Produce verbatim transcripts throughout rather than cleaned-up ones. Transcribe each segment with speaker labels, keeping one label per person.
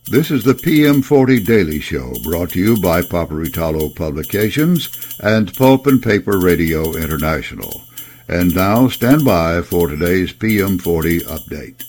Speaker 1: This is the P M forty Daily Show, brought to you by Paperitalo Publications and Pulp and Paper Radio International. And now, stand by for today's P M forty update.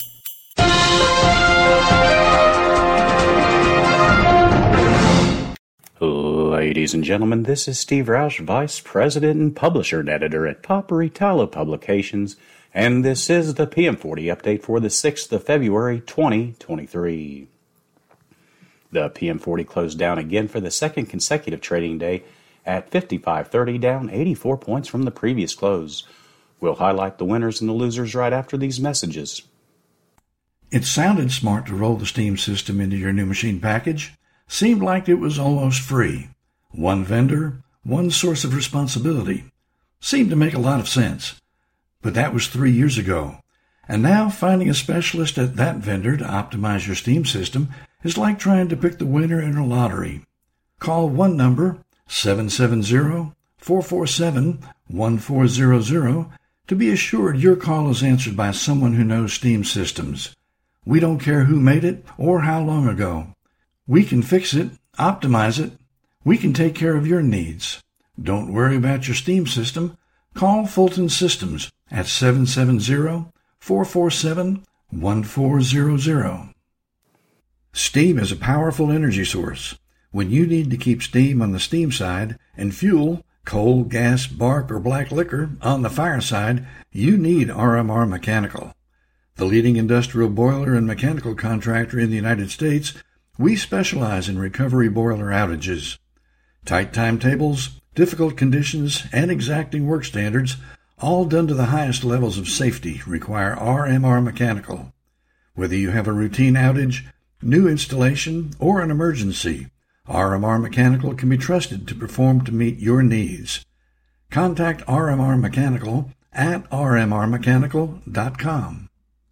Speaker 2: Ladies and gentlemen, this is Steve Roush, Vice President and Publisher and Editor at Paperitalo Publications, and this is the P M forty update for the sixth of February, twenty twenty-three. The P M forty closed down again for the second consecutive trading day at fifty-five thirty, down eighty-four points from the previous close. We'll highlight the winners and the losers right after these messages.
Speaker 3: It sounded smart to roll the Steam system into your new machine package. Seemed like it was almost free. One vendor, one source of responsibility. Seemed to make a lot of sense. But that was three years ago. And now finding a specialist at that vendor to optimize your Steam system is like trying to pick the winner in a lottery. Call one number, seven seven zero, four four seven, one four zero zero, to be assured your call is answered by someone who knows Steam systems. We don't care who made it or how long ago. We can fix it, optimize it. We can take care of your needs. Don't worry about your Steam system. Call Fulton Systems at seven seven zero, four four seven, one four zero zero. Steam is a powerful energy source. When you need to keep steam on the steam side and fuel, coal, gas, bark, or black liquor on the fire side, you need R M R Mechanical. The leading industrial boiler and mechanical contractor in the United States, we specialize in recovery boiler outages. Tight timetables, difficult conditions, and exacting work standards, all done to the highest levels of safety, require R M R Mechanical. Whether you have a routine outage, new installation, or an emergency, R M R Mechanical can be trusted to perform to meet your needs. Contact R M R Mechanical at r m r mechanical dot com.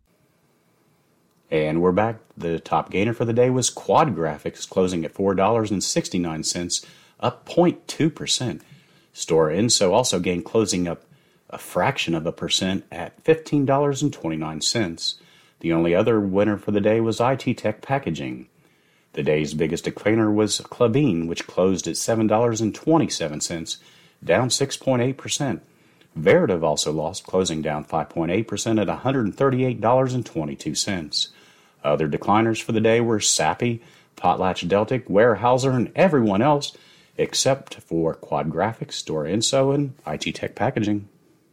Speaker 2: And we're back. The top gainer for the day was Quad Graphics, closing at four dollars and sixty-nine cents, up zero point two percent. Stora Enso also gained, closing up a fraction of a percent at fifteen dollars and twenty-nine cents. The only other winner for the day was I T Tech Packaging. The day's biggest decliner was Klabin, which closed at seven dollars and twenty-seven cents, down six point eight percent. Veritiv also lost, closing down five point eight percent at one hundred thirty-eight dollars and twenty-two cents. Other decliners for the day were Sappi, PotlatchDeltic, Weyerhaeuser, and everyone else, except for Quad Graphics, Stora Enso, and I T Tech Packaging.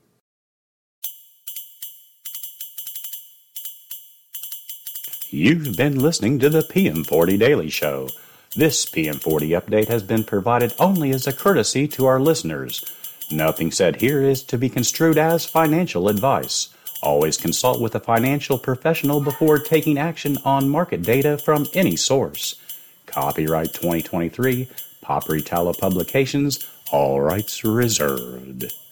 Speaker 2: You've been listening to the P M forty Daily Show. This P M forty update has been provided only as a courtesy to our listeners. Nothing said here is to be construed as financial advice. Always consult with a financial professional before taking action on market data from any source. Copyright twenty twenty-three, Paperitalo Publications, all rights reserved.